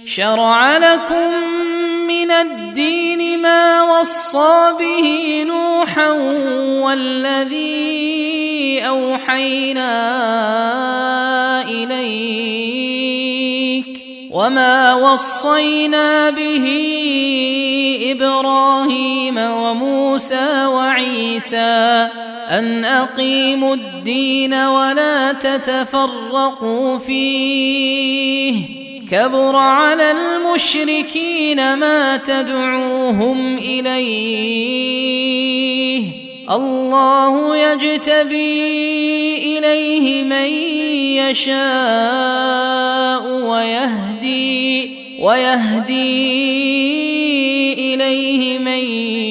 شرع لكم من الدين ما وصى به نوحا والذي أوحينا إليك وما وصينا به إبراهيم وموسى وعيسى أن أقيموا الدين ولا تتفرقوا فيه كبر على المشركين ما تدعوهم إليه الله يجتبي إليه من يشاء ويهدي إليه من